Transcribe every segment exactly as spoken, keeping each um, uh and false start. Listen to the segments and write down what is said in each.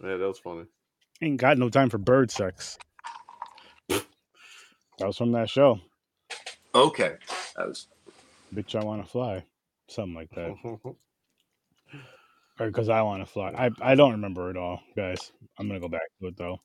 Yeah, that was funny. Ain't got no time for bird sex. That was from that show. Okay, that was. Bitch, I want to fly. Something like that. Or because I want to fly. I, I don't remember it all, guys. I'm going to go back to it, though.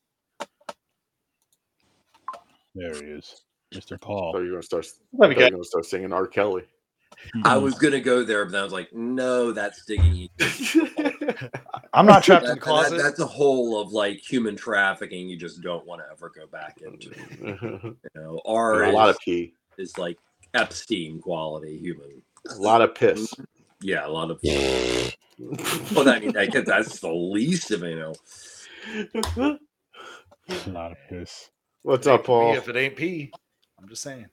There he is. Mister Paul. So you're gonna start. Let me You're get- gonna start singing R. Kelly. I was gonna go there, but then I was like, no, that's digging. I'm not trapped in That, the closet. that, that's a hole of like human trafficking you just don't want to ever go back into. You know, R a is, lot of pee. is like Epstein quality human. A lot of piss. Yeah, a lot of. Well, I mean, I guess that's the least of it, you know. A lot of piss. What's up, Paul? If it ain't pee, I'm just saying.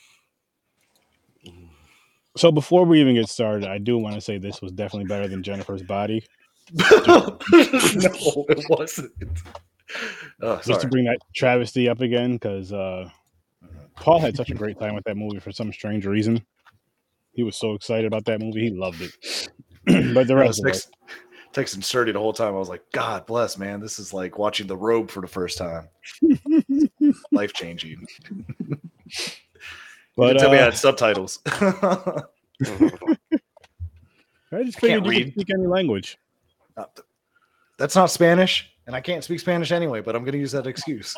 So before we even get started, I do want to say this was definitely better than Jennifer's Body. No, it wasn't. Oh, Just to sorry. bring that travesty up again, because uh, Paul had such a great time with that movie for some strange reason. He was so excited about that movie. He loved it. But the I rest was of us, text- texting Sturdy the whole time. I was like, God bless, man. This is like watching The Robe for the first time. Life changing. but Tell me I uh, had subtitles. I just I figured can't you read. could speak any language. That's not Spanish, and I can't speak Spanish anyway, but I'm going to use that excuse.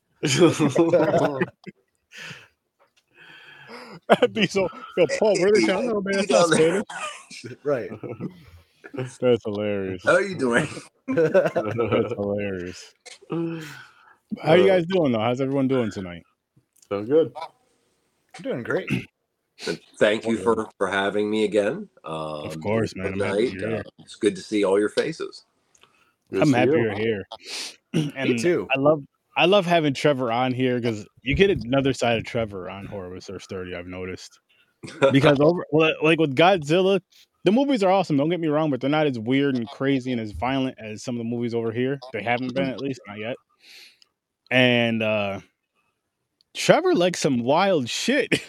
That'd be so. Yo, Paul, where they tell no man? That's not Spanish. Right. That's hilarious. How are you doing? That's hilarious. How you guys doing though? How's everyone doing tonight? So good. I'm doing great. Thank you for, for having me again. Um, Of course, man. I'm happy you're here. Uh, it's good to see all your faces. Good I'm to happy you. you're here. And Me too. I love I love having Trevor on here because you get another side of Trevor on Horror with Sir Sturdy. I've noticed because over well, like with Godzilla, the movies are awesome. Don't get me wrong, but they're not as weird and crazy and as violent as some of the movies over here. They haven't been, at least not yet. And uh Trevor likes some wild shit.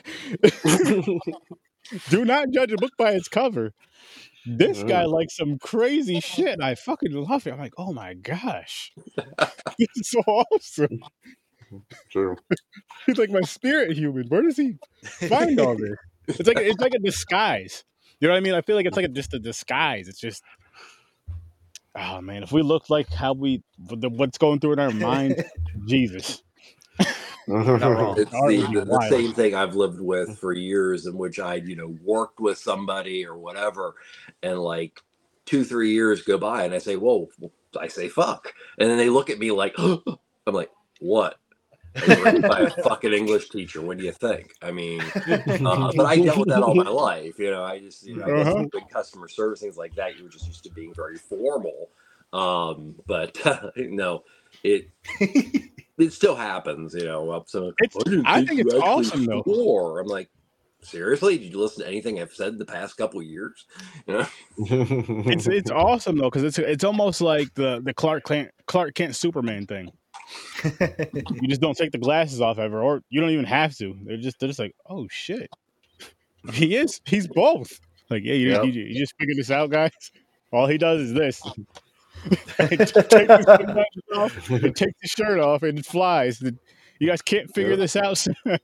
Do not judge a book by its cover. This guy likes some crazy shit. And I fucking love it. I'm like, oh my gosh, this is so awesome. True. He's like my spirit human. Where does he find all this? It's like it's like a disguise. You know what I mean? I feel like it's like a, just a disguise. It's just, oh man, if we looked like how we what's going through in our minds, Jesus. Not wrong. It's Art the, would be the, the wild. same thing I've lived with for years, in which I, you know, worked with somebody or whatever, and like two, three years go by, and I say, "Whoa," I say, "Fuck," and then they look at me like, I'm like, "What?" And you're written by a fucking English teacher. What do you think? I mean, uh, but I dealt with that all my life. You know, I just, you know, I guess Uh-huh. with customer service, things like that, you were just used to being very formal. Um, but no, it it still happens. You know, up so It's- didn't I think you it's actually awesome, though. swore." I'm like, seriously? Did you listen to anything I've said the past couple of years? You know? It's it's awesome though because it's it's almost like the the Clark Kent Clark Kent Superman thing. You just don't take the glasses off ever, or you don't even have to. They're just they're just like, oh shit, he is he's both. Like, yeah, you, Yep. you, you just figured this out, guys. All he does is this. He takes his sunglasses off, he takes his shirt off, and it flies. You guys can't figure Yep. this out.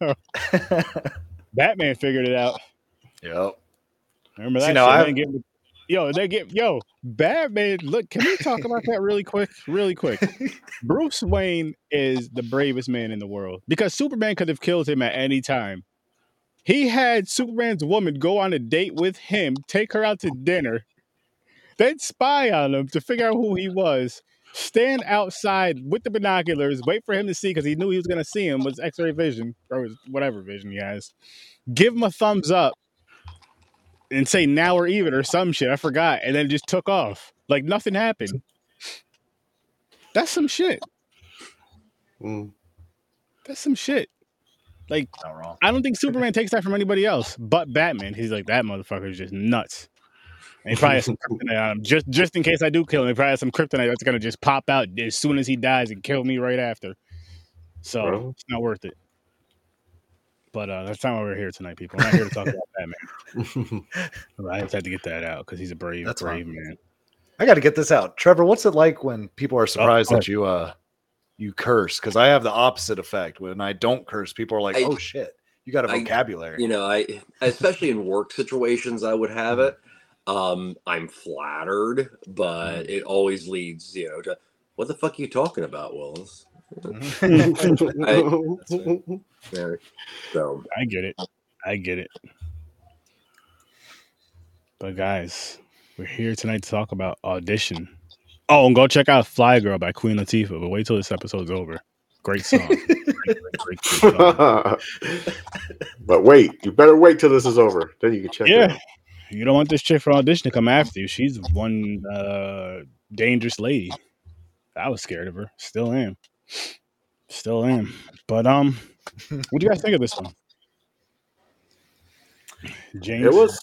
Batman figured it out. Yep. Remember See, that now shit? I- They get, yo, they get yo, Batman. Look, can we talk about that really quick? Really quick. Bruce Wayne is the bravest man in the world because Superman could have killed him at any time. He had Superman's woman go on a date with him, take her out to dinner, then spy on him to figure out who he was, stand outside with the binoculars, wait for him to see because he knew he was going to see him with X-ray vision or his whatever vision he has, give him a thumbs up, and say now or even or some shit. I forgot. And then just took off. Like nothing happened. That's some shit. Mm. That's some shit. Like, Not wrong. I don't think Superman takes that from anybody else but Batman. He's like, that motherfucker is just nuts. And he probably has some kryptonite on him. Just, just in case I do kill him, he probably has some kryptonite that's going to just pop out as soon as he dies and kill me right after. So, Bro. it's not worth it. But uh, that's not why we're here tonight, people. We're not here to talk about Batman. I just had to get that out because he's a brave, That's brave fine. man. I got to get this out, Trevor. What's it like when people are surprised go that you uh you curse? Because I have the opposite effect. When I don't curse, people are like, I- "Oh shit, you got a I- vocabulary." You know, I especially in work situations, I would have it. Um, I'm flattered, but it always leads, you know, to what the fuck are you talking about, Willis? Mhm. Yeah, so I get it. I get it. But guys, we're here tonight to talk about Audition. Oh, and go check out Fly Girl by Queen Latifah. But wait till this episode's over. Great song. Great, great, great, great song. But wait, you better wait till this is over. Then you can check it Yeah. out. You don't want this chick from Audition to come after you. She's one uh, dangerous lady. I was scared of her. Still am. Still am. But um, what do you guys think of this one? James? It was.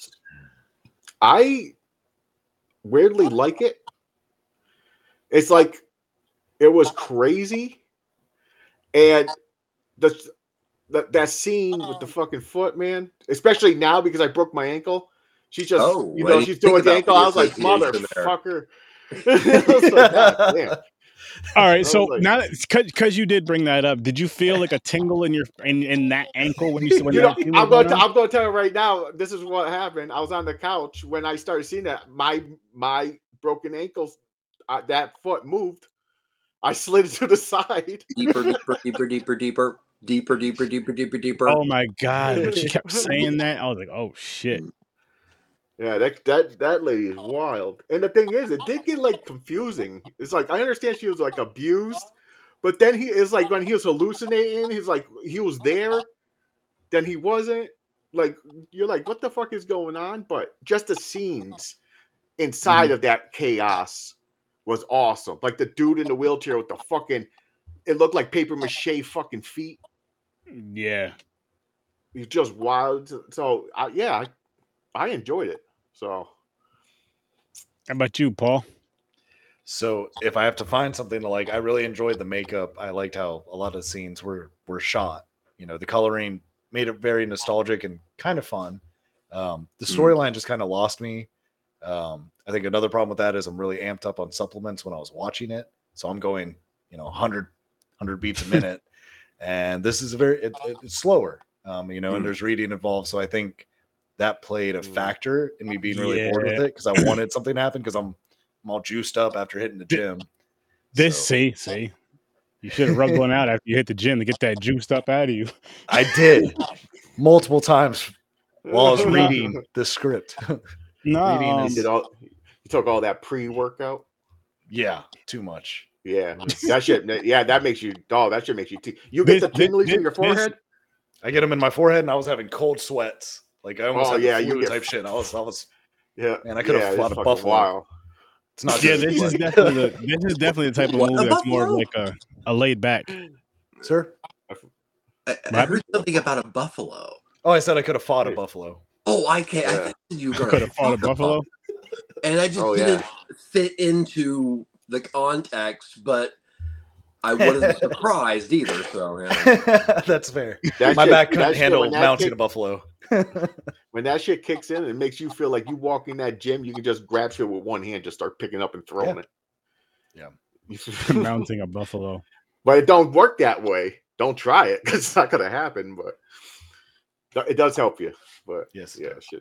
I weirdly like it. It's like it was crazy, and the, the that scene with the fucking foot, man. Especially now because I broke my ankle. She's just, Oh, you I know, didn't she's think doing the about ankle. the I was like, association there. motherfucker. I was like, God damn. All right, I so was like- now because you did bring that up, did you feel like a tingle in your in, in that ankle when you when You know, that scene I'm was going going to on? I'm going to tell you right now. This is what happened. I was on the couch when I started seeing that. My my broken ankles, uh, that foot moved. I slid to the side. deeper, deeper, deeper, deeper, deeper, deeper, deeper, deeper, deeper, deeper. Oh my god! When she kept saying that, I was like, "Oh shit!" Yeah, that that that lady is wild. And the thing is, it did get like confusing. It's like I understand she was like abused, but then he is like when he was hallucinating, he's like he was there, then he wasn't. Like you're like, what the fuck is going on? But just the scenes inside of that chaos was awesome. Like the dude in the wheelchair with the fucking, it looked like paper mache fucking feet. Yeah, He's just wild. So I, yeah, I, I enjoyed it. So how about you, Paul? So if I have to find something to like, I really enjoyed the makeup. I liked how a lot of scenes were were shot. You know, the coloring made it very nostalgic and kind of fun. Um, the storyline just kind of lost me. Um, I think another problem with that is I'm really amped up on supplements when I was watching it, so I'm going, you know, one hundred, one hundred beats a minute, and this is a very it, it- it's slower. Um, you know, and there's reading involved, so I think that played a factor in me being really bored with Yeah. it because I wanted something to happen because I'm I'm all juiced up after hitting the gym. This So, see see, you should have rubbed one out after you hit the gym to get that juiced up out of you. I did multiple times while I was reading the script. No, Reading um, you is- did all, you took all that pre-workout. Yeah, too much. Yeah, that shit. Yeah, that makes you. Oh, that shit makes you. T- you get This- the tinglies this- in your this- forehead. I get them in my forehead, and I was having cold sweats. Like I almost Oh, had yeah, the you flu get- type shit. I was, I was. Yeah, Man, I could have yeah, fought it's a fucking buffalo. wild. It's not. yeah, good, this is but- definitely the this is definitely the type of What, movie a that's more of buffalo? like a, a laid back. Sir. I, I What? heard something about a buffalo. Oh, I said I could have fought a buffalo. Oh, I can't. I Yeah. thought you were You going could have fought a buffalo. and I just Oh, yeah. didn't fit into the context, but I wasn't surprised either. So yeah. That's fair. That My shit- back that couldn't shit, handle when that mounting kick- a buffalo. When that shit kicks in, it makes you feel like you walk in that gym. You can just grab shit with one hand, just start picking up and throwing it. Yeah. Mounting a buffalo. But it don't work that way. Don't try it because it's not gonna happen. But it does help you. But Yes. yeah, shit.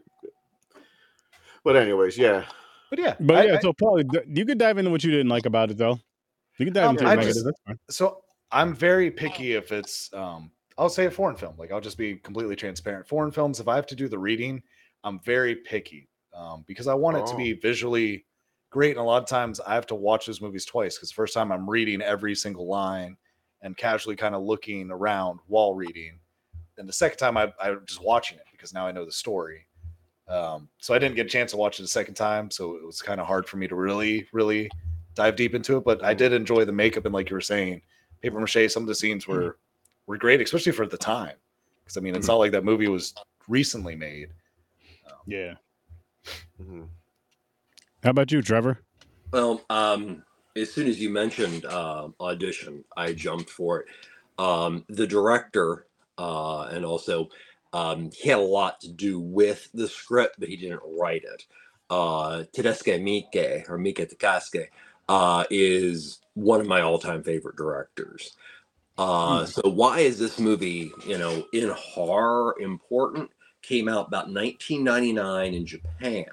But anyways, yeah. But yeah. But I- yeah, I- so Paul, th- you could dive into what you didn't like about it, though. You can dive Um, into I your just- negatives. That's fine. so I'm very picky if it's um I'll say a foreign film. Like I'll just be completely transparent. Foreign films, if I have to do the reading, I'm very picky. Um, because I want it to Oh. be visually great. And a lot of times I have to watch those movies twice because first time I'm reading every single line and casually kind of looking around while reading. And the second time I, I'm just watching it because now I know the story. Um, so I didn't get a chance to watch it a second time. So it was kind of hard for me to really, really dive deep into it. But I did enjoy the makeup. And like you were saying, paper mache, some of the scenes were, were great, especially for the time. Because I mean, it's not like that movie was recently made. Yeah. Mhm. How about you, Trevor? Well, um, as soon as you mentioned uh, audition, I jumped for it. Um, the director, uh, and also um, he had a lot to do with the script, but he didn't write it. uh, Tedeschi Miike, or Miike Takaske, uh, is one of my all-time favorite directors. Uh, Hmm. so why is this movie, you know, in horror important? Came out about nineteen ninety-nine in Japan,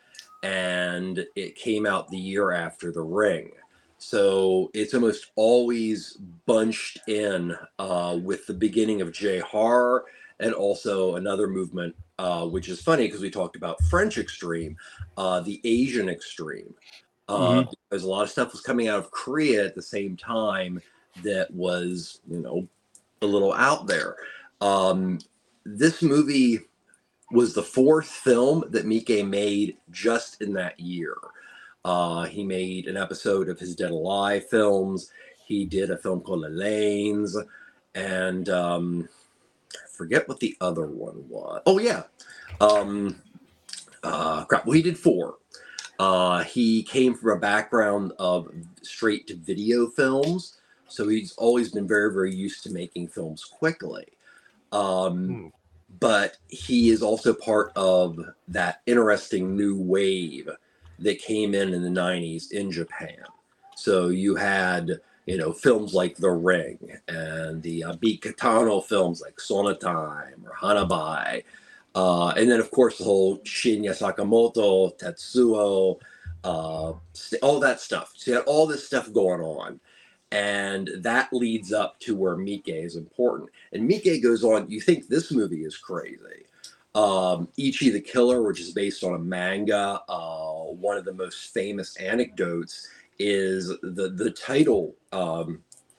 and it came out the year after The Ring. So it's almost always bunched in uh, with the beginning of J-horror, and also another movement, uh, which is funny because we talked about French extreme, uh, the Asian extreme. Uh, Mhm. because a lot of stuff was coming out of Korea at the same time that was, you know, a little out there. Um, this movie was the fourth film that Miike made just in that year. Uh, he made an episode of his Dead Alive films. He did a film called Les Lanes, and um, I forget what the other one was. Oh yeah, um, uh, crap. Well, he did four. Uh, he came from a background of straight to video films, so he's always been very, very used to making films quickly. Um, Hmm. but he is also part of that interesting new wave that came in in the nineties in Japan. So you had, you know, films like The Ring and the uh, Beat Katano films like Sonatime or Hanabai. Uh, and then, of course, the whole Shinya Sakamoto, Tetsuo, uh, all that stuff. So you had all this stuff going on. And that leads up to where Miike is important. And Miike goes on, you think this movie is crazy. Um, Ichi the Killer, which is based on a manga, uh, one of the most famous anecdotes is the, the title, um,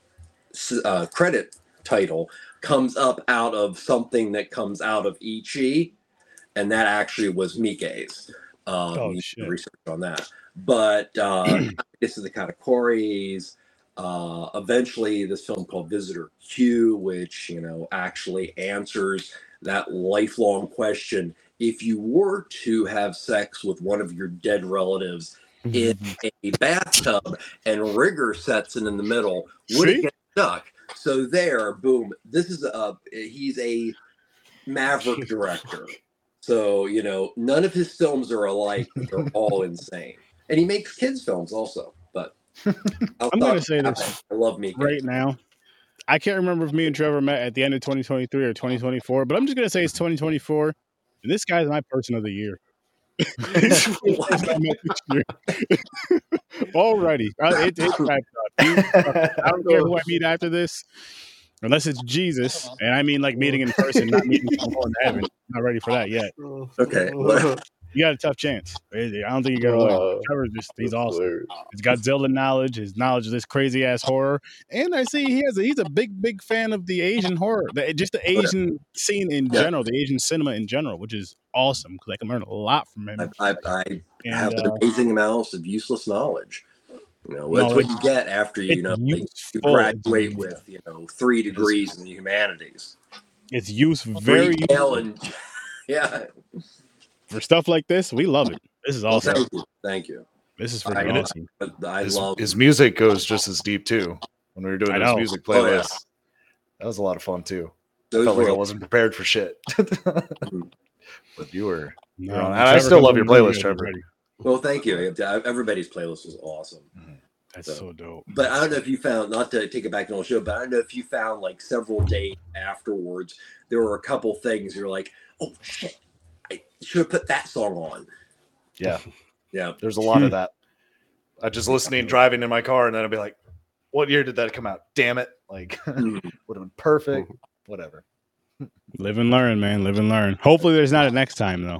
uh, credit title comes up out of something that comes out of Ichi, and that actually was Miike's. Um, Oh you shit. can research on that. But uh, this is the Katakoris. Uh, eventually, this film called Visitor Q, which, you know, actually answers that lifelong question: if you were to have sex with one of your dead relatives in a bathtub and rigor sets in in the middle, would it See? get stuck? So there, boom. This is a he's a maverick director. So, you know, none of his films are alike, but they're all insane. And he makes kids films also. But I'll I'm gonna talk say about this that. I love Miike. right now. I can't remember if me and Trevor met at the end of twenty twenty-three or twenty twenty-four, but I'm just gonna say it's twenty twenty-four, and this guy's my person of the year. He's the person I met this year. Alrighty, uh, it, it's wrapped up. He- I don't care who I meet after this, unless it's Jesus, and I mean like meeting in person, not meeting someone in heaven. Not ready for that yet. Okay. Well, You got a tough chance. I don't think you're gonna win. Uh, Trevor's just he's that's awesome. hilarious. He's got Zelda knowledge, his knowledge of this crazy ass horror, and I see he has a, he's a big big fan of the Asian horror, the, just the Asian scene in Yeah. general, the Asian cinema in general, which is awesome because I can learn a lot from him. I, I, I have And an uh, amazing amount of useless knowledge. You know, No, that's what it's- you get after, you it's know, like, you useful. graduate It's- with, you know, three degrees in the humanities. it's use very Retail useful. and, yeah. For stuff like this. We love it. This is Well, awesome. thank you. Thank you. This is I freaking know. awesome. But I his, love his music goes just as deep too. When we were doing I those know. music Oh, yeah. playlists, that was a lot of fun too. I those felt like I were- wasn't prepared for shit. But you were. No, You're on- and and I Trevor still comes love in your really playlist, good Trevor. already. Well, thank you. Everybody's playlist was awesome. That's So- so dope. But I don't know if you found, not to take it back to the whole show, but I don't know if you found like several days afterwards, there were a couple things you're like, oh shit, I should have put that song on. Yeah, Yeah. there's a lot of that. I just listening, driving in my car, and then I'd be like, "What year did that come out? Damn it! Like, Mm. would have been perfect. Whatever." Live and learn, man. Live and learn. Hopefully, there's not a next time though.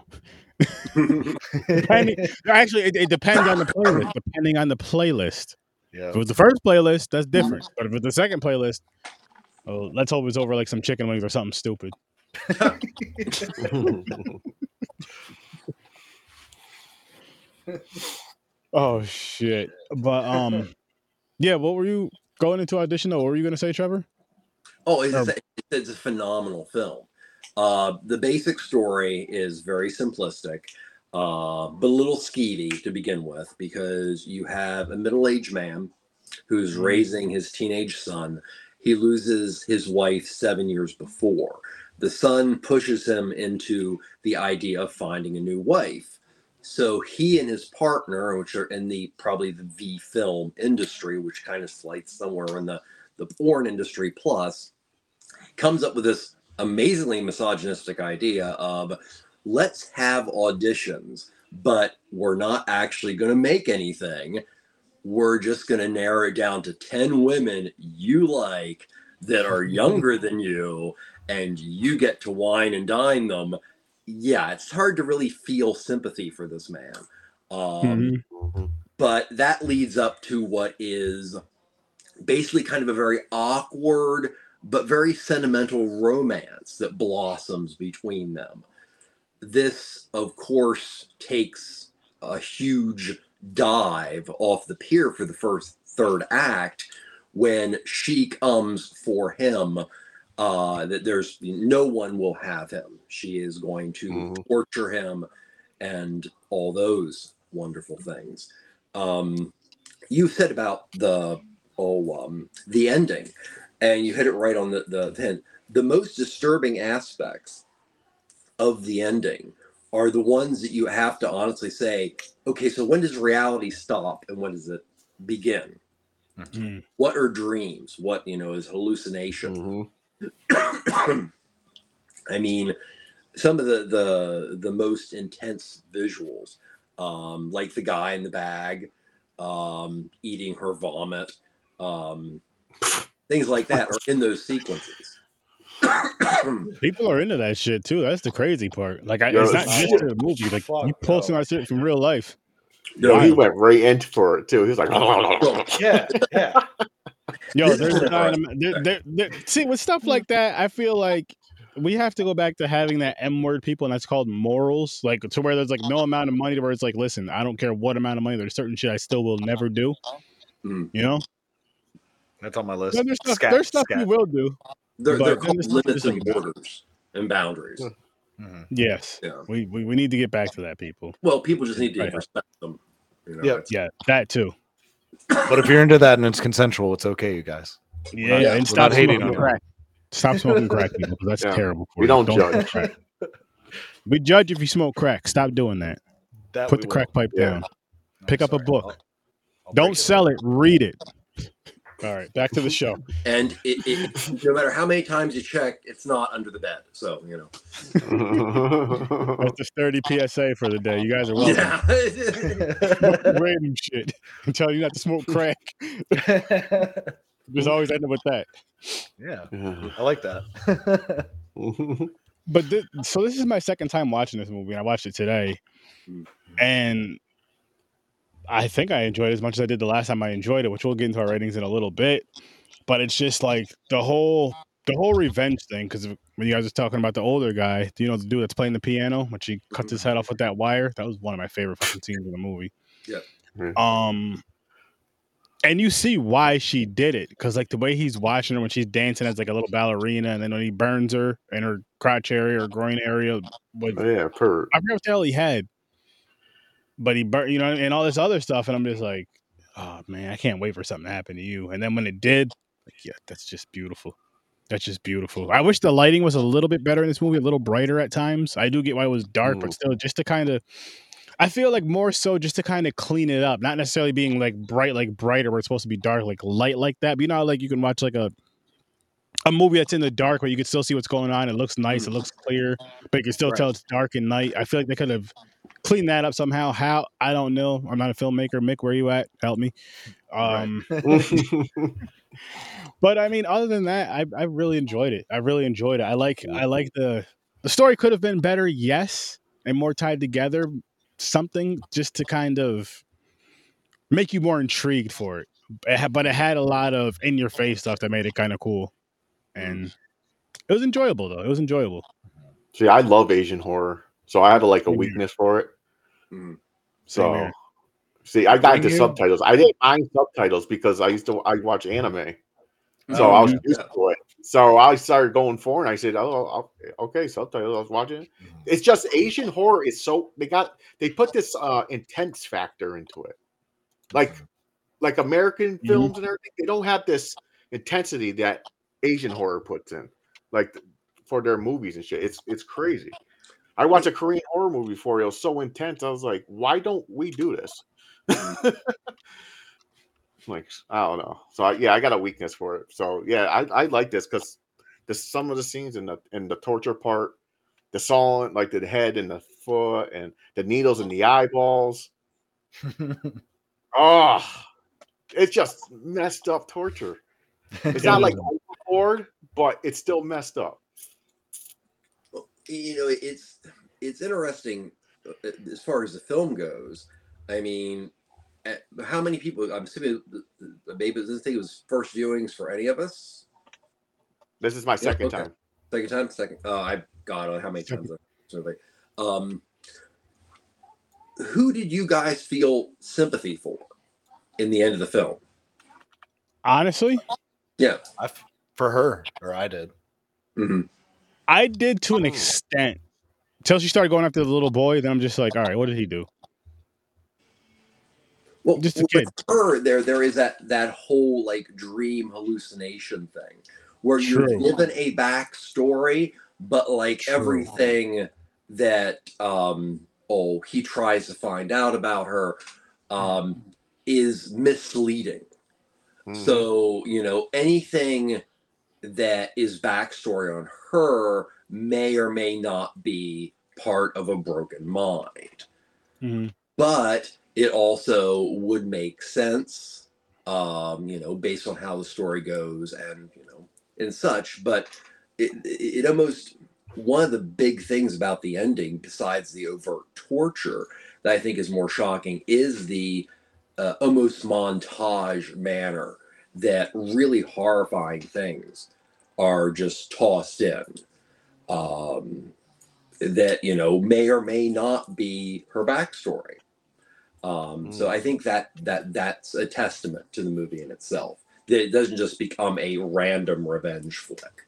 Depending, actually, it, it depends on the playlist. Depending on the playlist. Yeah. If it was the first playlist, that's different. But if it's the second playlist, oh, let's hope it's over like some chicken wings or something stupid. Oh shit! But um, yeah. What were you going into audition though? What were you gonna say, Trevor? Oh, it's, a, it's a phenomenal film. Uh, the basic story is very simplistic, uh, but a little skeevy to begin with, because you have a middle-aged man who's raising his teenage son. He loses his wife seven years before. The son pushes him into the idea of finding a new wife. So he and his partner, which are in the probably the V film industry, which kind of slides somewhere in the, the porn industry plus, comes up with this amazingly misogynistic idea of let's have auditions, but we're not actually going to make anything. We're just going to narrow it down to ten women you like that are younger than you, and you get to wine and dine them. Yeah, it's hard to really feel sympathy for this man. Um, Mhm. but that leads up to what is basically kind of a very awkward but very sentimental romance that blossoms between them. This, of course, takes a huge dive off the pier for the first third act when she comes for him. Uh, that there's no one will have him. She is going to Mhm. torture him and all those wonderful things. Um, you said about the oh um, the ending, and you hit it right on the the hint. The most disturbing aspects of the ending are the ones that you have to honestly say, okay, so when does reality stop and when does it begin? Mhm. What are dreams? What, you know, is hallucination? Mhm. I mean, some of the the the most intense visuals, um, like the guy in the bag um, eating her vomit, um, things like that are in those sequences. People are into that shit too. That's the crazy part. Like, I, Yo, it's not shit. just a movie. Like, you Fuck, pull some no. of that shit from real life. Yo, he Wild. went right into for it too. He was like, Yeah, yeah. Yo, This there's is a guy. interesting. In, there, there, there, see, with stuff like that, I feel like we have to go back to having that M word people, and that's called morals. Like, to where there's like no amount of money to where it's like, listen, I don't care what amount of money. There's certain shit I still will never do. Mm. You know, That's on my list. no, there's stuff. Scat, There's stuff scat. you will do. They're, But they're then called there's stuff limits just and like- borders and boundaries. Mhm. Yes, Yeah. we, we we need to get back to that, people. Well, people just need to Right. respect them. You know, Yeah. that's- Yeah, that too. But if you're into that and it's consensual, it's okay, you guys. Yeah, not- and we're stop not hating smoking on you. crack. Stop smoking crack, people. 'Cause that's Yeah. terrible. For We you. don't smoke judge. crack. We judge if you smoke crack. Stop doing that. That Put we the will. crack pipe Yeah. down. I'm Pick up a sorry. book. I'll- I'll Don't break sell it. Read it. All right, back to the show. And it, it, no matter how many times you check, it's not under the bed. So, you know. That's the sturdy P S A for the day. You guys are welcome. Yeah. Random shit. I'm telling you not to smoke crack. Just always end up with that. Yeah, Yeah. I like that. But this, so this is my second time watching this movie, and I watched it today, and I think I enjoyed it as much as I did the last time I enjoyed it, which we'll get into our ratings in a little bit. But it's just like the whole the whole revenge thing, because when you guys were talking about the older guy, do you know the dude that's playing the piano, which he cuts his head off with that wire? That was one of my favorite fucking scenes in the movie. Yeah. Um, and you see why she did it, because like the way he's watching her when she's dancing as like a little ballerina, and then when he burns her in her crotch area or groin area with Oh, yeah, per. I forget what the hell he had, but he burnt, you know, and all this other stuff, and I'm just like, oh man, I can't wait for something to happen to you. And then when it did, like, yeah, that's just beautiful. That's just beautiful. I wish the lighting was a little bit better in this movie, a little brighter at times. I do get why it was dark, but Mm. still, just to kind of, I feel like more so just to kind of clean it up, not necessarily being like bright, like brighter where it's supposed to be dark, like light like that. But you know, how, like you can watch like a a movie that's in the dark where you can still see what's going on. It looks nice, it looks clear, but you can still Right. tell it's dark and night. I feel like they could have cleaned that up somehow. How? I don't know. I'm not a filmmaker. Mick, where you at? Help me. Um, But I mean, other than that, I, I really enjoyed it. I really enjoyed it. I like I like the the story could have been better, yes, and more tied together. Something just to kind of make you more intrigued for it. It had- But it had a lot of in your face stuff that made it kind of cool, and it was enjoyable though. It was enjoyable. See, I love Asian horror, so I have like a Same here. weakness for it. Mm. Same So, here. see, I got Same into here. subtitles. I didn't mind subtitles because I used to I watch anime, so Oh, I was yeah. used to it. So I started going for it. And I said, "Oh, okay, subtitles." I was watching it. It's just Asian horror is so they got they put this uh intense factor into it, like like American Mhm. films and everything. They don't have this intensity that Asian horror puts in, like for their movies and shit. It's it's crazy. I watched a Korean horror movie before. It was so intense. I was like, why don't we do this? Like, I don't know. So I, yeah, I got a weakness for it. So yeah, I, I like this because the some of the scenes in the in the torture part, the sawing, like the head and the foot and the needles in the eyeballs. Oh, it's just messed up torture. It's not like overboard, but it's still messed up. You know, it's it's interesting as far as the film goes. I mean, how many people? I'm assuming maybe I think it was first viewings for any of us. This is my second yeah, okay. time. Second time, second. Uh, I God, on how many times? Um, who did you guys feel sympathy for in the end of the film? Honestly, yeah, I, for her, or I did. Mm-hmm. I did to an extent. Until she started going after the little boy, then I'm just like, all right, what did he do? Well, just a kid. With her, there there is that that whole like dream hallucination thing where True. you're given a backstory, but like True. everything that um oh he tries to find out about her um is misleading. Mm-hmm. So you know anything that is backstory on her may or may not be part of a broken mind, mm-hmm. but it also would make sense, um, you know, based on how the story goes and, you know, and such. But it, it almost, one of the big things about the ending, besides the overt torture that I think is more shocking, is the uh, almost montage manner that really horrifying things are just tossed in. Um, that, you know, may or may not be her backstory. Um, mm. So I think that that that's a testament to the movie in itself. That it doesn't just become a random revenge flick.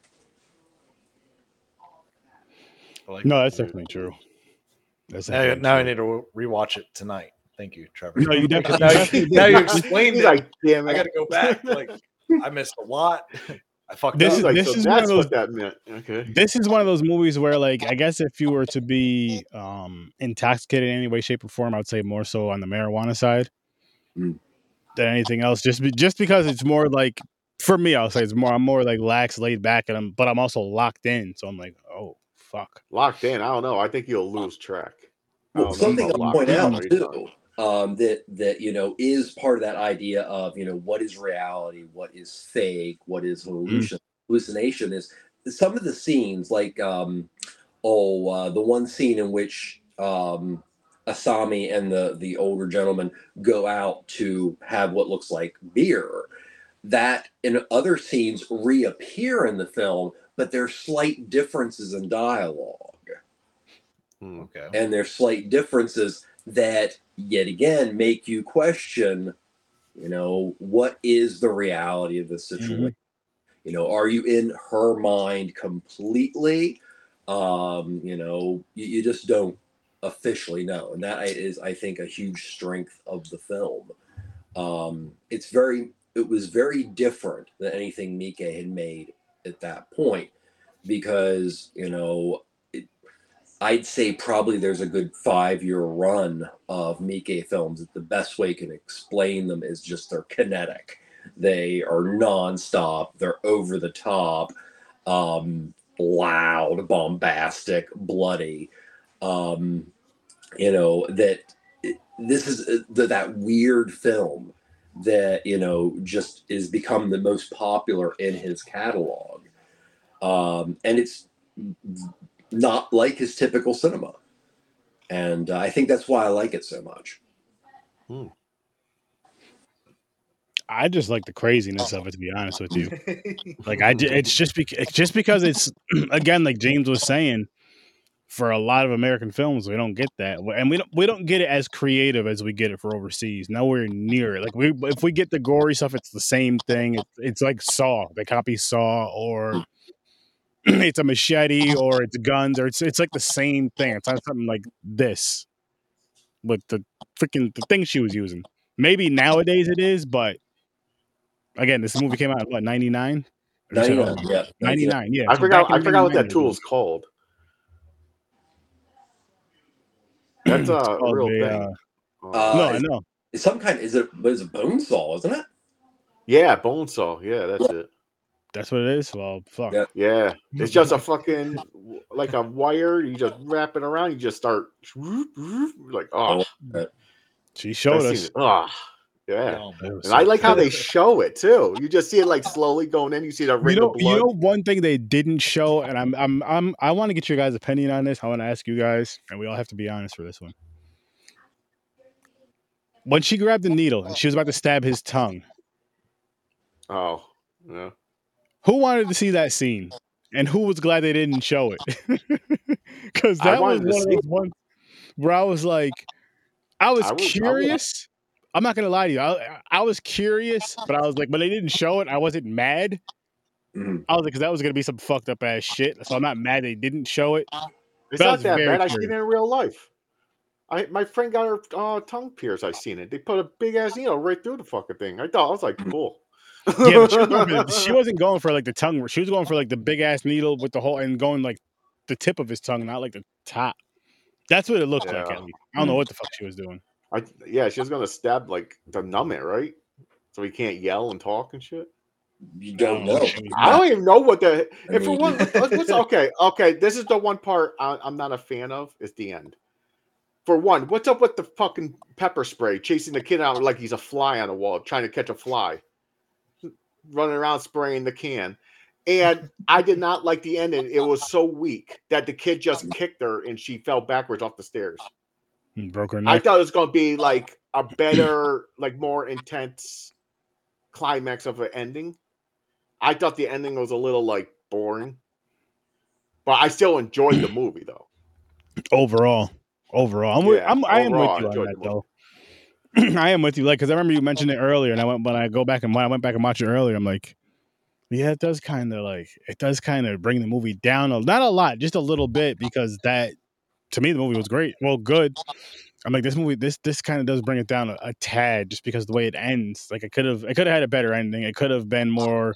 Like no, that's definitely true. That's now, definitely now true. I need to rewatch it tonight. Thank you, Trevor. No, you definitely. now, definitely now you explained it. Like, damn it. I got to go back. Like I missed a lot. I fucked this up. Is, like, this so is that's one of those, what that meant. Okay. This is one of those movies where, like, I guess if you were to be um, intoxicated in any way, shape, or form, I would say more so on the marijuana side mm. than anything else. Just be, just because it's more like, for me, I'll say it's more. I'm more like lax, laid back, and I'm, but I'm also locked in. So I'm like, oh fuck, locked in. I don't know. I think you'll lose track. Well, something I'll point out too. Um, that that you know is part of that idea of you know what is reality, what is fake, what is hallucination. Mm. Hallucination is some of the scenes like um, oh uh, the one scene in which um, Asami and the the older gentleman go out to have what looks like beer. That in other scenes reappear in the film, but there's slight differences in dialogue. Okay, and there's slight differences that yet again make you question, you know, what is the reality of the situation? Mm-hmm. You know, are you in her mind completely? Um, you know, you, you just don't officially know. And that is, I think, a huge strength of the film. Um, it's very, it was very different than anything Miike had made at that point because, you know, I'd say probably there's a good five-year run of Miike films that the best way you can explain them is just they're kinetic. They are nonstop. They're over the top, um, loud, bombastic, bloody. Um, you know, that this is the, that weird film that, you know, just is become the most popular in his catalog. Um, and it's not like his typical cinema. And uh, I think that's why I like it so much. Hmm. I just like the craziness of it, to be honest with you. Like, I, it's just, be, it's just because it's, again, like James was saying, for a lot of American films, we don't get that. And we don't, we don't get it as creative as we get it for overseas. Nowhere near it. Like, we, if we get the gory stuff, it's the same thing. It's, it's like Saw. They copy Saw, or it's a machete, or it's guns, or it's it's like the same thing. It's not something like this with the freaking the thing she was using. Maybe nowadays it is, but again, this movie came out in what, ninety-nine? ninety-nine, yeah. ninety-nine, yeah. I so forgot I forgot what that tool is called. That's It's a called real the, thing. uh, Uh, Uh, no, I is, know. is some kind. Is it? What is it? Bone saw, isn't it? yeah, bone saw. Yeah, that's it. That's what it is. Well, fuck. Yeah. Yeah, it's just a fucking like a wire. You just wrap it around. You just start like oh, Uh, She I've showed seen us. it. Oh, yeah. Oh, It was And I so like how cool. they show it too. You just see it like slowly going in. You see the You ring know, of you blood. know, one thing they didn't show, and I'm, I'm, I'm, I want to get your guys' opinion on this. I want to ask you guys, and we all have to be honest for this one. When she grabbed the needle and she was about to stab his tongue, Oh, yeah. who wanted to see that scene, and who was glad they didn't show it? Because I that was wanted to one of see. those ones where I was like, I was I was. I was. curious. I'm not gonna lie to you. I, I was curious, but I was like, when they didn't show it, I wasn't mad. mhm. I was like, because that was gonna be some fucked up ass shit. So I'm not mad they didn't show it. It's But I not was that very bad. I seen curious. it in real life. I my friend got her uh, tongue pierced. I seen it. They put a big ass needle right through the fucking thing. I thought I was like, cool. Yeah, but she, was going for the, she wasn't going for like the tongue. She was going for like the big ass needle with the whole and going like the tip of his tongue, not like the top. That's what it looked like. Yeah. At least I don't know what the fuck she was doing. I yeah, she was gonna stab like to numb it, right? So he can't yell and talk and shit. You I don't don't know know. what she was I doing. don't even know what the. I If for mean- one, what's, what's okay, okay. This is the one part I, I'm not a fan of. Is the end. For one, what's up with the fucking pepper spray chasing the kid out like he's a fly on a wall, trying to catch a fly, running around spraying the can. And I did not like the ending. It was so weak that the kid just kicked her and she fell backwards off the stairs. And broke her I neck. thought it was going to be like a better, like more intense climax of an ending. I thought the ending was a little like boring, but I still enjoyed the movie though. Overall, overall, I'm with, Yeah, I'm, I am with overall, I you on enjoyed that the movie. though. I am with you, like, because I remember you mentioned it earlier, and I went when I go back and when I went back and watched it earlier, I'm like, yeah, it does kind of like it does kind of bring the movie down, a, not a lot, just a little bit, because that to me the movie was great, well, good. I'm like, this movie, this this kind of does bring it down a, a tad, just because the way it ends. Like, it could have, it could have had a better ending. It could have been more,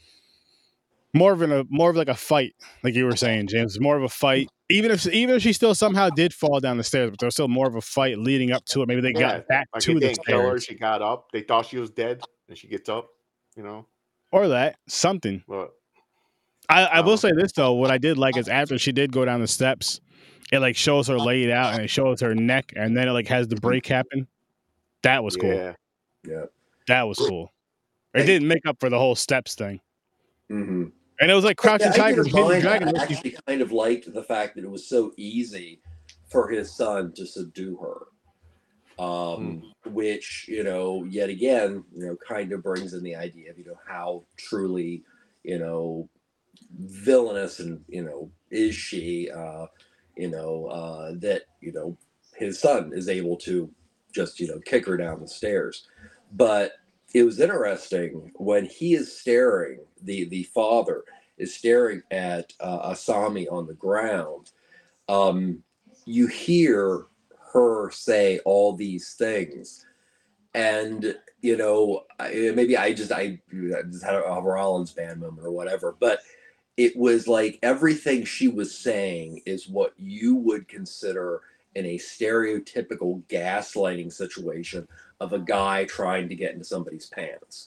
more of an, a more of like a fight, like you were saying, James. More of a fight, even if even if she still somehow did fall down the stairs, but there was still more of a fight leading up to it. Maybe they Yeah, got back like to it the didn't kill her. stairs, She got up. They thought she was dead, and she gets up. You know, or that something. but I, I will Oh. say this though, what I did like is after she did go down the steps, it like shows her laid out and it shows her neck, and then it like has the break happen. That was cool. yeah, Yeah. That was cool. It Hey. didn't make up for the whole steps thing. Mm-hmm. And it was like Crouching Yeah, I Tiger, didn't Hidden mind Dragon. that. I like you- actually kind of liked the fact that it was so easy for his son to subdue her. Um, which, you know, yet again, you know, kind of brings in the idea of, you know, how truly, you know, villainous and, you know, is she, uh, you know, uh, that, you know, his son is able to just, you know, kick her down the stairs. But it was interesting when he is staring, the, the father is staring at uh, Asami on the ground. Um, you hear her say all these things. And, you know, I, maybe I just, I just had a Rollins band moment or whatever, but it was like everything she was saying is what you would consider in a stereotypical gaslighting situation of a guy trying to get into somebody's pants.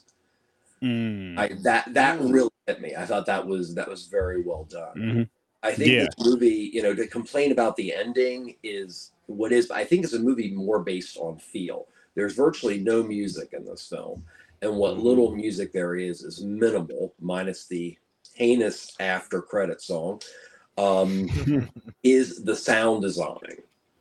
Mm. I, that that Mm. really hit me. I thought that was that was very well done. Mhm. I think Yeah. this movie, you know, to complain about the ending is what is. I think it's a movie more based on feel. There's virtually no music in this film, and what Mhm. little music there is is minimal, minus the heinous after credit song. Um, is the sound design,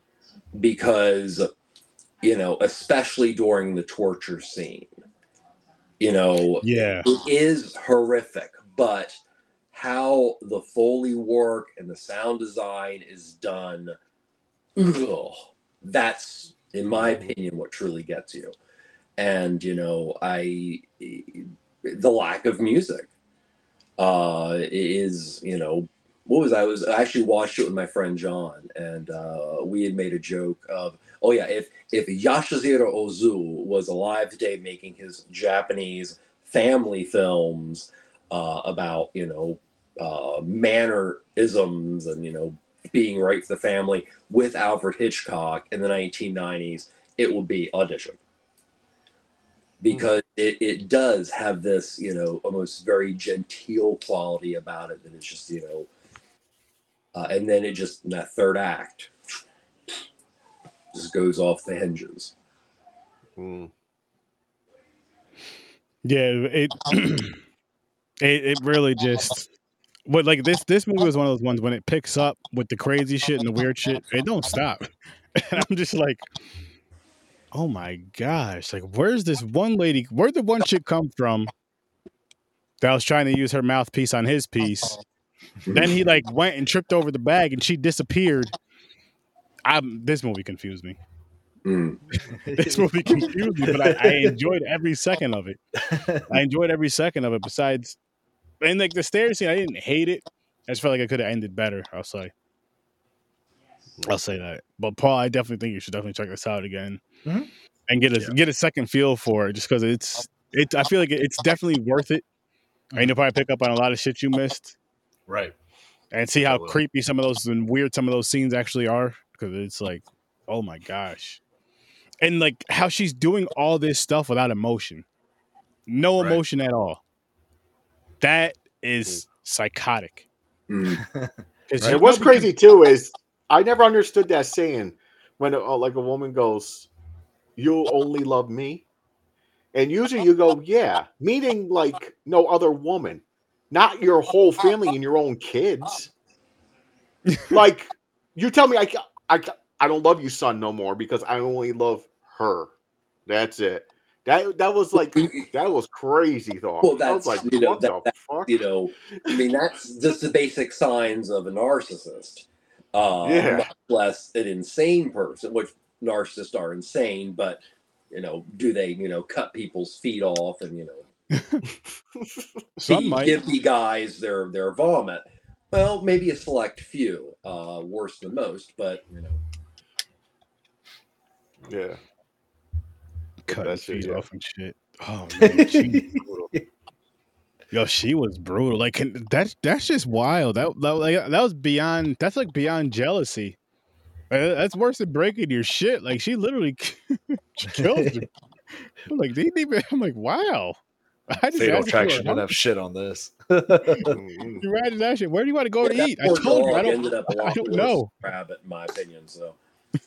because, you know, especially during the torture scene, you know, Yeah. it is horrific, but how the Foley work and the sound design is done, ugh, that's, in my opinion, what truly gets you. And, you know, I, the lack of music uh, is, you know, what was I, I was I actually watched it with my friend John, and uh, we had made a joke of, oh yeah, if if Yasuhiro Ozu was alive today making his Japanese family films uh, about, you know, uh, mannerisms and, you know, being right for the family with Alfred Hitchcock in the nineteen nineties, it will be Audition. Because it, it does have this, you know, almost very genteel quality about it that it's just, you know, uh, and then it just, in that third act, just goes off the hinges. Mm. Yeah, it, it it really just but like this this movie was one of those ones when it picks up with the crazy shit and the weird shit, it don't stop. And I'm just like, oh my gosh, like where's this one lady? Where'd the one chick come from that was trying to use her mouthpiece on his piece? Then he like went and tripped over the bag and she disappeared. I'm this movie confused me. Mm. This movie confused me, but I, I enjoyed every second of it. I enjoyed every second of it. Besides, and like the stairs scene, I didn't hate it. I just felt like it could have ended better. I'll say. I'll say that. But Paul, I definitely think you should definitely check this out again Mhm. and get a Yeah. get a second feel for it, just because it's it. I feel like it's definitely worth it. And you'll probably pick up on a lot of shit you missed, Right. and see how Totally. creepy some of those and weird some of those scenes actually are. Because it's like, oh my gosh, and like how she's doing all this stuff without emotion, no Right. emotion at all. That is psychotic. Mm. 'Cause And you- what's nobody crazy too is I never understood that saying when uh, like a woman goes, "You'll only love me," and usually you go, "Yeah," meaning like no other woman, not your whole family and your own kids. Like you tell me, I ca- I ca- I don't love you, son, no more because I only love her. That's it. That that was like that was crazy thought. Well, I was that's, like, you know, what that, the that- fuck? you know, I mean, that's just the basic signs of a narcissist. Uh, Yeah. Much less an insane person, which narcissists are insane, but, you know, do they, you know, cut people's feet off and, you know, some feed might. hippie guys their, their vomit? Well, maybe a select few, uh, worse than most, but, you know. Yeah. Cutting that shit, feet yeah. off and shit. Oh man, she was brutal. Yo, she was brutal. Like can- that's that's just wild. That that, like, that was beyond. That's like beyond jealousy. Uh, That's worse than breaking your shit. Like she literally she killed him. I'm like, they didn't even. I'm like, wow. I just Fatal asked if you were Attraction didn't hungry. have shit on this. Mm-mm. You imagine that shit. Where do you want to go to That eat? I poor told you. I dog don't. ended up a I lot don't worse know. than Rabbit, in my opinion, so.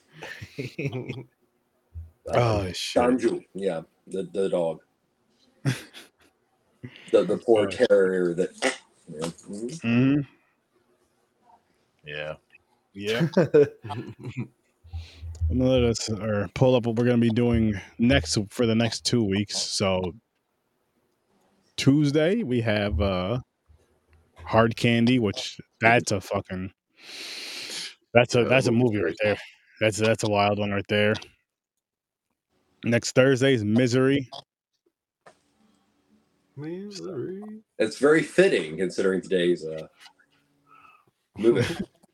Oh Um, shit. Danju, yeah, the, the dog. The the poor Oh. terrier that. Yeah. Mhm. Mm-hmm. Yeah. Yeah. I'm gonna let us or pull up what we're gonna be doing next for the next two weeks. So Tuesday we have uh Hard Candy, which that's a fucking that's a Yeah, that that's a movie's movie right crazy. there. That's that's a wild one right there. Next Thursday is Misery. Misery. It's very fitting considering today's uh, movie.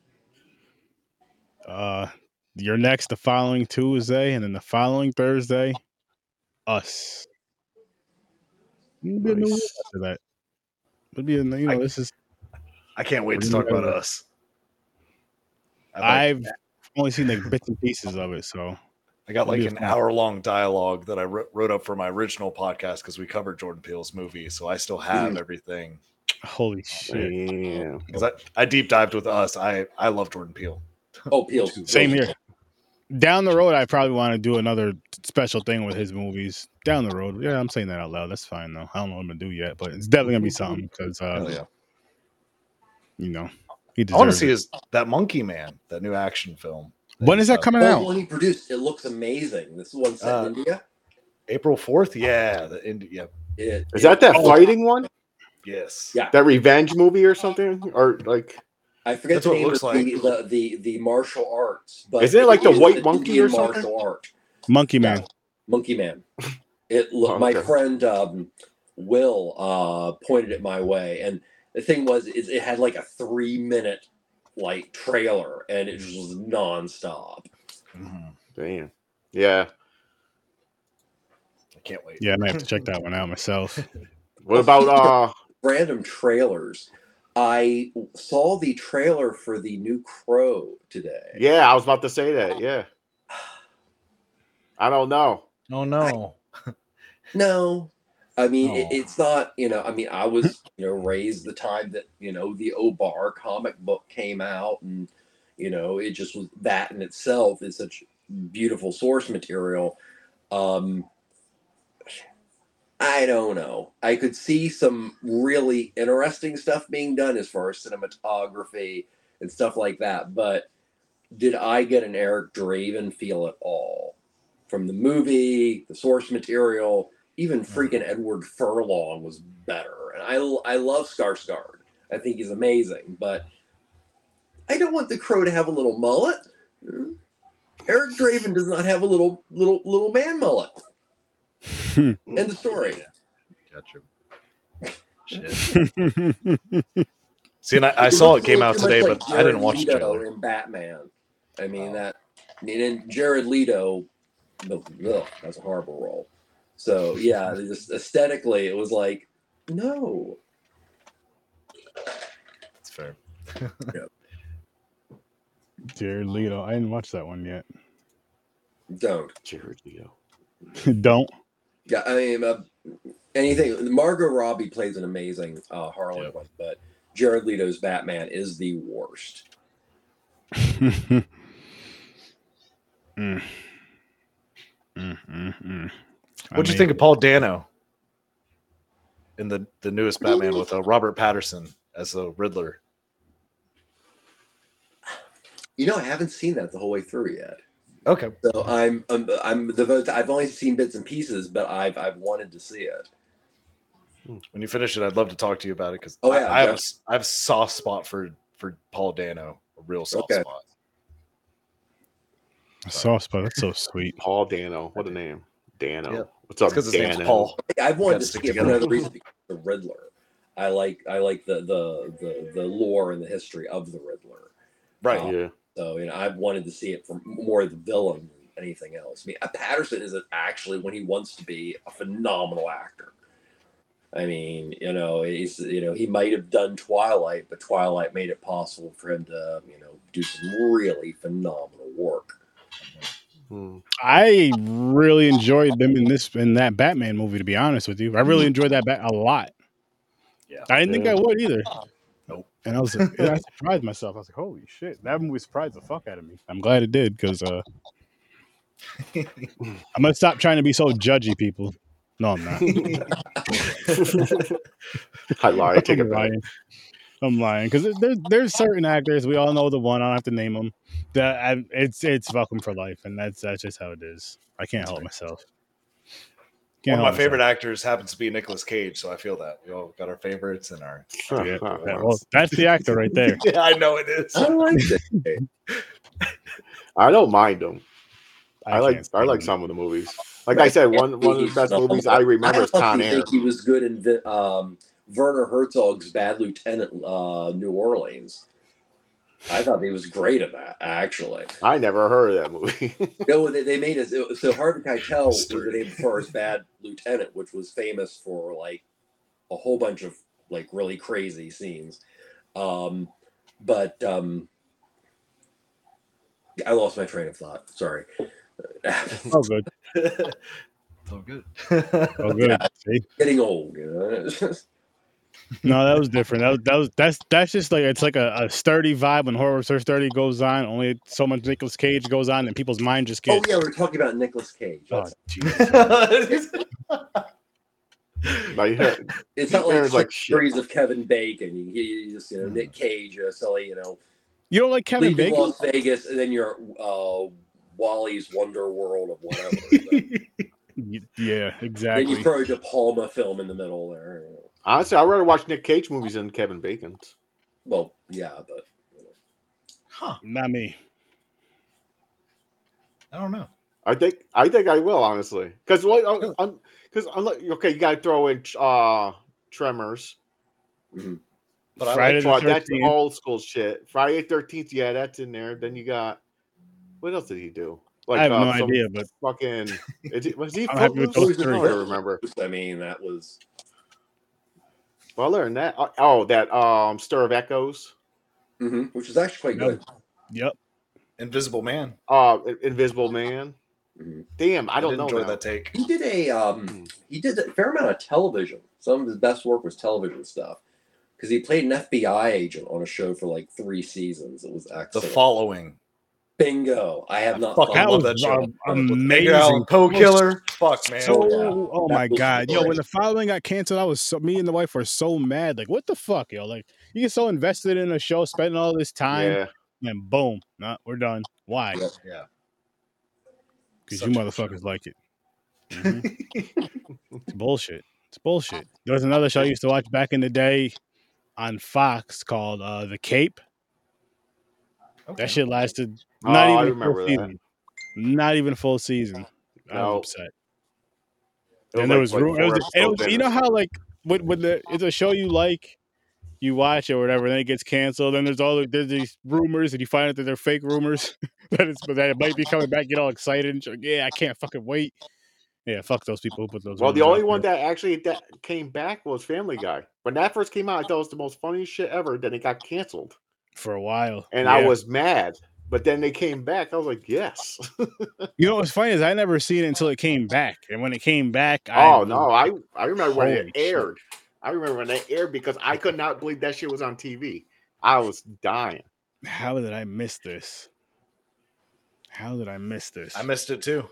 Uh you're next the following Tuesday, and then the following Thursday, Us. It'll be a new week Nice. after that. It'll be a, you know, I- this is I can't wait We're to gonna talk about go- us. I've, like, I've only seen like bits and pieces of it, so I got like It'll an be fun. hour long dialogue that I wr- wrote up for my original podcast because we covered Jordan Peele's movie. So I still have Mm. everything. holy shit. Yeah. Because I, I deep dived with us. I, I love Jordan Peele. Oh, Peel's Same here. Down the road, I probably want to do another special thing with his movies. Down the road, yeah, I'm saying that out loud. That's fine though. I don't know what I'm gonna do yet, but it's definitely gonna be something because uh, Hell yeah. you know he I want to deserves see it. his that Monkey Man, that new action film. When is he's that got. coming Oh, out? one he produced. It looks amazing. This one set Uh, in India. April fourth? Yeah. The Indi- yeah. It, Is that that Oh. fighting one? Yes. Yeah. That revenge movie or something? Or like I forget That's the what it name looks of like. the, the, the, the martial arts. But Isn't it like the is White an Monkey Indian or something? martial art. Monkey Yeah. Man. Monkey Man. It look, my Okay. friend um, Will uh, pointed it my way, and the thing was, is it had like a three minute like trailer, and it just was nonstop. Mhm. damn. Yeah. I can't wait. Yeah, I might have to check that one out myself. What about uh Random trailers. I saw the trailer for the new Crow today. Yeah, I was about to say that. Yeah. I don't know. Oh no. No, I mean it, Oh. it's not. You know, I mean, I was you know raised the time that you know the O'Barr comic book came out, and you know it just was that in itself is such beautiful source material. Um, I don't know. I could see some really interesting stuff being done as far as cinematography and stuff like that, but did I get an Eric Draven feel at all from the movie, the source material? Even freaking Edward Furlong was better, and I I love Skarsgård. I think he's amazing, but I don't want the Crow to have a little mullet. Eric Draven does not have a little little little man mullet. End of story. Gotcha. Shit. See, and I, I saw it came out today, like but I didn't watch the Leto trailer. in Batman. I mean Oh. that. I mean, and Jared Leto, ugh, that's a horrible role. So yeah, just aesthetically, it was like, no. It's fair. Jared Leto. I didn't watch that one yet. Don't. Jared Leto. Don't. Yeah, I mean, uh, anything. Margot Robbie plays an amazing uh, Harley Yep. Quinn, but Jared Leto's Batman is the worst. mm. Mm, mm, mm. I What'd you mean, think of Paul Dano in the, the newest Batman with uh, Robert Patterson as the Riddler? You know, I haven't seen that the whole way through yet. Okay. So I'm I'm I'm the I've only seen bits and pieces, but I've I've wanted to see it. When you finish it, I'd love to talk to you about it because Oh, yeah, I, I have a, definitely. I have a soft spot for for Paul Dano, a real soft Okay. spot. a soft spot. That's so sweet. Paul Dano. What a name. Dano. Yep. What's up, It's because his name's Dano? Paul. I've wanted Gotta to stick see it for together. another reason because the Riddler. I like I like the the the the lore and the history of the Riddler. Right. Um, Yeah. So you know, I've wanted to see it for more the villain than anything else. I mean, Patterson is actually when he wants to be a phenomenal actor. I mean, you know, he's you know he might have done Twilight, but Twilight made it possible for him to you know do some really phenomenal work. Hmm. I really enjoyed them in this in that Batman movie. To be honest with you, I really enjoyed that bat a lot. Yeah. I didn't think Yeah. I would either. Nope. And I was, and I surprised myself. I was like, "Holy shit!" That movie surprised the fuck out of me. I'm glad it did because uh, I'm gonna stop trying to be so judgy, people. No, I'm not. I lie. I take I'm it back. lying. I'm lying because there's there's certain actors we all know the one. I don't have to name them. That I, it's it's fucking for life, and that's that's just how it is. I can't help myself. Can't One of my help favorite actors happens to be Nicolas Cage, so I feel that we all got our favorites and our. myself. Yeah, that- well, that's the actor right there. Yeah, I know it is. I like it. I don't mind them. I, like can't I stand like him. some of the movies. Like I said, one one of the best movies I remember is I Con honestly Air. think he was good in Vi- um, Werner Herzog's Bad Lieutenant, uh, New Orleans. I thought he was great at that. Actually, I never heard of that movie. no, they, they made it. it- So Harvey Keitel was the Sturdy. name before his Bad Lieutenant, which was famous for like a whole bunch of like really crazy scenes. Um, but um, I lost my train of thought. Sorry. Oh, good. So good. Oh, good. See? Getting old, you know. No, that was different. That was, that was that's that's just like it's like a, a sturdy vibe when horror so sturdy goes on. Only so much Nicolas Cage goes on, and people's mind just Oh get. yeah, we're talking about Nicolas Cage. Oh, That's- Jesus. Like, yeah, it's not like, There's like series of Kevin Bacon. You, you just you know Nick Cage, uh, silly, you know, You don't like Kevin Leaving Bacon? Las Vegas, and then you're uh, Wally's Wonder World of whatever. Then Y- Yeah, you exactly. throw a De Palma film in the middle there. you know. honestly, I'd rather watch Nick Cage movies than Kevin Bacon's. Well, yeah, but Huh. Not me. I don't know. I think I think I will honestly, because what? Because okay, you got to throw in uh Tremors. mhm. But I Friday like the Well, that's thirteenth. old school shit. Friday the thirteenth, yeah, that's in there. Then you got what else did he do? Like I have no uh, some idea, but fucking is it, was he I'm happy with Footloose? those I three. don't even remember. I mean, that was Well, other than that, oh, that um, Stir of Echoes, mm-hmm, which is actually quite Yep. good. Yep. Invisible Man. uh, Invisible Man. Mm-hmm. Damn, I I, don't did know enjoy now. that take. He did a um, he did a fair amount of television. Some of his best work was television stuff because he played an F B I agent on a show for like three seasons. It was The excellent. Following. Bingo! I have I not. fucking That love was that show. um, With amazing. Edgar Allan Poe So- killer. Fuck man. So, yeah. oh That my was god, yo, great. when the following got canceled, I was so me and the wife were so mad. Like, what the fuck, yo? Like, you get so invested in a show, spending all this time, Yeah, and boom, nah, we're done. Why? Yep. Yeah. Because Such you a good show. motherfuckers like it. Mhm. It's bullshit. It's bullshit. There was another show I used to watch back in the day on Fox called uh, The Cape. Okay. That shit lasted Oh, not I even a remember full that. season. Not even a full season. I was No. upset. It And was there like- was, like ru- it four was, it episodes was in you or know how something. like when, when the it's a show you like, you watch it or whatever, then it gets canceled. Then there's all the, there's these rumors, and you find out that they're fake rumors. that it's but that it might be coming back. Get all excited and you're like, yeah, I can't fucking wait. Yeah, fuck those people who put those. Well, the rumors only out one there. that actually that came back was Family Guy. When that first came out, I thought it was the most funniest shit ever. Then it got canceled, for a while, and yeah. I was mad. But then they came back. I was like, yes. You know what's funny is I never seen it until it came back, and when it came back, I Oh was no, I I remember when it Holy shit. aired. I remember when it aired because I could not believe that shit was on T V. I was dying. how did I miss this? How did I miss this? I missed it too.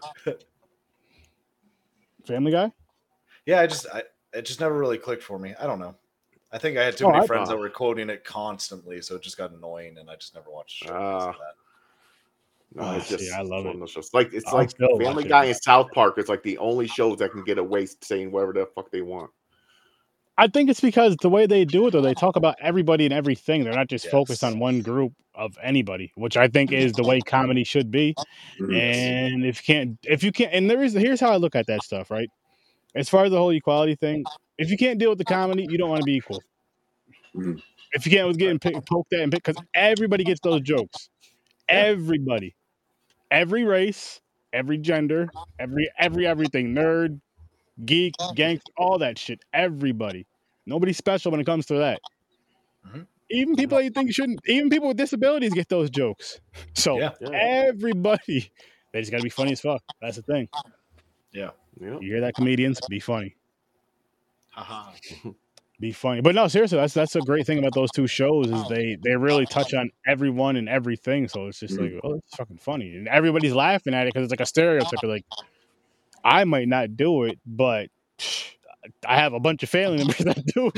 Family Guy. Yeah, I just I it just never really clicked for me. I don't know. I think I had too Oh, many I- friends uh, that were quoting it constantly, so it just got annoying, and I just never watched the show. because of Ah. that. No, Oh, it's see, just I love one it. of those shows. Like it's I'll like still Family watch it. Guy and South Park is like the only shows that can get away saying whatever the fuck they want. I think it's because the way they do it, though, they talk about everybody and everything. They're not just focused Yes. on one group of anybody, which I think is the way comedy should be. Mhm. And if you can't, if you can't, and there is, here's how I look at that stuff, right? As far as the whole equality thing, if you can't deal with the comedy, you don't want to be equal. Mhm. If you can't was getting pick, poked at and picked, because everybody gets those jokes. Yeah. Everybody, every race, every gender, every every everything, nerd, geek, gangster, all that shit. Everybody, nobody's special when it comes to that. Mhm. Even people that you think shouldn't, even people with disabilities get those jokes. So Yeah. Yeah. everybody, they just gotta be funny as fuck. That's the thing. Yeah. You hear that, comedians? Be funny. Haha. Be funny. But no, seriously, that's that's a great thing about those two shows is they they really touch on everyone and everything. So it's just like, oh, it's fucking funny, and everybody's laughing at it because it's like a stereotype. Like, I might not do it, but I have a bunch of family members that do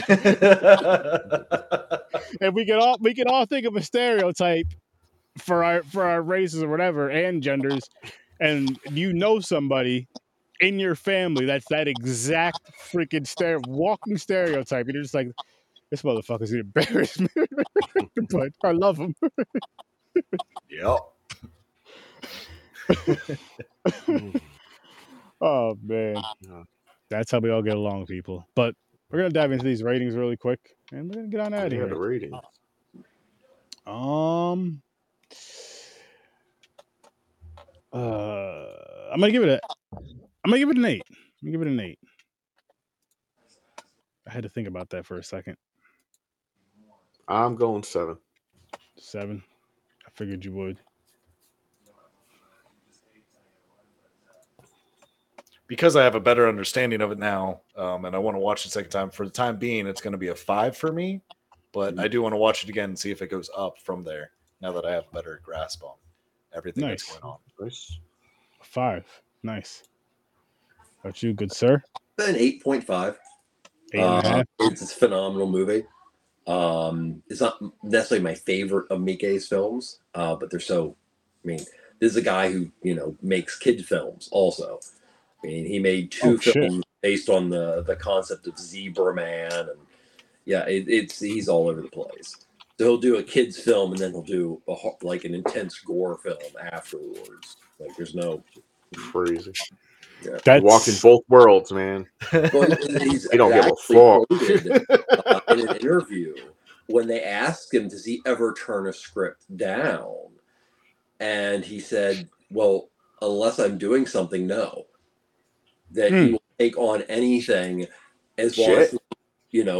it, and we can all we can all think of a stereotype for our for our races or whatever and genders, and you know somebody in your family that's that exact freaking stare walking stereotype, and you're just like, this motherfucker's gonna embarrass me, but I love him. Yep. Oh man, Yeah. that's how we all get along, people. But we're gonna dive into these ratings really quick, and we're gonna get on out of Yeah, the here. rating. Um, uh, I'm gonna give it a, I'm gonna give it an eight. I'm gonna give it an eight. I had to think about that for a second. I'm going seven. Seven. I figured you would. Because I have a better understanding of it now, um, and I want to watch it a second time. For the time being, it's going to be a five for me, but I do want to watch it again and see if it goes up from there. Now that I have a better grasp on everything Nice. that's going on. Nice. Five. Nice. About you, good sir? An eight point five. Eight and a Uh, half. it's a phenomenal movie. Um, it's not necessarily my favorite of Miike's films, uh, but they're so. I mean, this is a guy who you know makes kid films. Also, I mean, he made two Oh, shit. films based on the the concept of Zebra Man, and yeah, it, it's he's all over the place. So he'll do a kids film, and then he'll do a ho- like an intense gore film afterwards. Like, there's no. Crazy. Yeah. That's Walking both worlds, man. Well, he's They don't give a actually fuck. quoted, uh, in an interview when they asked him, does he ever turn a script down? And he said, well, unless I'm doing something, no. That Hmm. he will take on anything as long Shit. as, you know,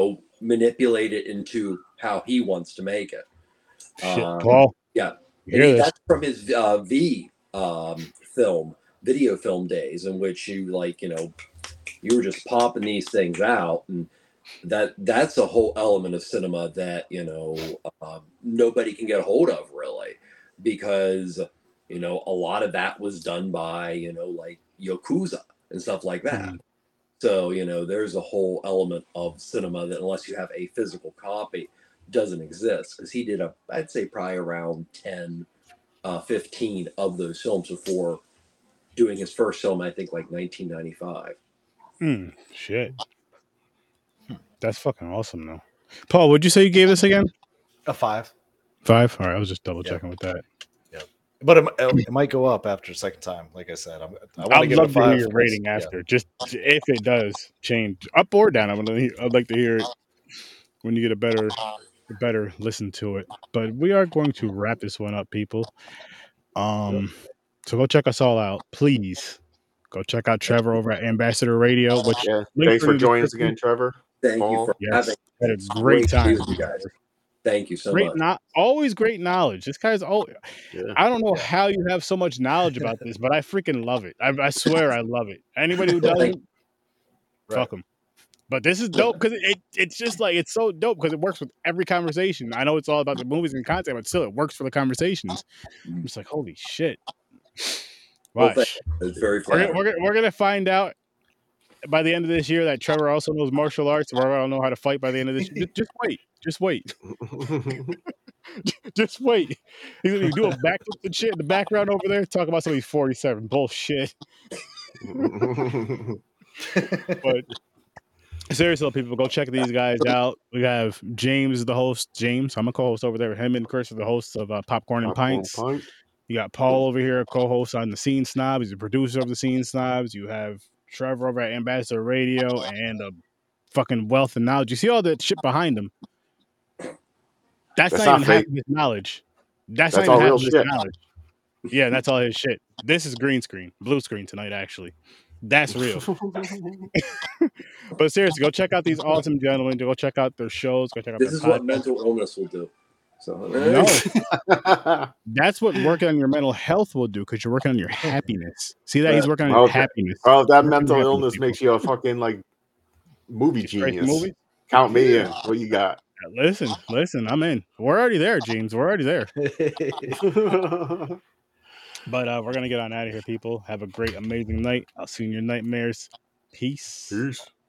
manipulate it into how he wants to make it. Shit, Um, Paul. Yeah, You and hear he, this? that's from his uh, V um, film, video film days, in which you like, you know, you were just popping these things out, and that that's a whole element of cinema that you know um, nobody can get a hold of really, because you know a lot of that was done by you know like Yakuza and stuff like that. Mhm. So you know there's a whole element of cinema that unless you have a physical copy doesn't exist, because he did a I'd say probably around ten, uh, fifteen of those films before doing his first film, I think like nineteen ninety-five. Mm, shit. That's fucking awesome, though. Paul, would you say you gave this again? A five. Five? All right, I was just double Yeah. checking with that. But it, it might go up after a second time. Like I said, I'm, I want to I'd give it a love to hear five. your because- rating yeah. after. Just if it does change up or down, I'm gonna. hear- I'd like to hear it when you get a better, a better listen to it. But we are going to wrap this one up, people. Um, so go check us all out, please. Go check out Trevor over at Ambassador Radio. Which Yeah. links Thanks are for in the joining us description. again, Trevor. Thank you Paul. for Yes, having had a It's great great to be time. with you guys. Thank you so Great, much. not always great knowledge. This guy's all. Yeah. I don't know Yeah. how you have so much knowledge about this, but I freaking love it. I, I swear I love it. Anybody who Well, thank doesn't, fuck them. But this is dope because it, it it's just like it's so dope because it works with every conversation. I know it's all about the movies and content, but still it works for the conversations. I'm just like, holy shit. Well, thank Watch. you. It's very We're gonna, flattering. we're, gonna, we're gonna find out by the end of this year that Trevor also knows martial arts. We're gonna know how to fight by the end of this year. Just, just wait. Just wait. Just wait. He's gonna do a backflip and shit in the background over there. Talk about somebody's forty-seven. Bullshit. But seriously, people, go check these guys out. We have James, the host. James, I'm a co-host over there. Him and Chris are the hosts of uh, Popcorn and Popcorn Pints. Pint. You got Paul over here, a co-host on the Scene Snobs. He's the producer of the Scene Snobs. You have Trevor over at Ambassador Radio and a fucking wealth of knowledge. You see all that shit behind him? That's, That's not, not even half fake. of his knowledge. That's, That's not all even half real of his shit. knowledge. Yeah, that's all his shit. This is green screen, blue screen tonight, actually. That's real. But seriously, go check out these awesome gentlemen. Go check out their shows. Go check out This their is what podcast. mental illness will do. So No, that's what working on your mental health will do because you're working on your happiness. See that he's working on Well, your that- happiness. Oh, that Working on mental your illness happiness, makes you a fucking like movie people. Straight to genius. movies? Count me in. What you got? Listen, listen, I'm in. We're already there, James. We're already there. But uh, we're gonna get on out of here, people. Have a great, amazing night. I'll see you in your nightmares. Peace. Peace.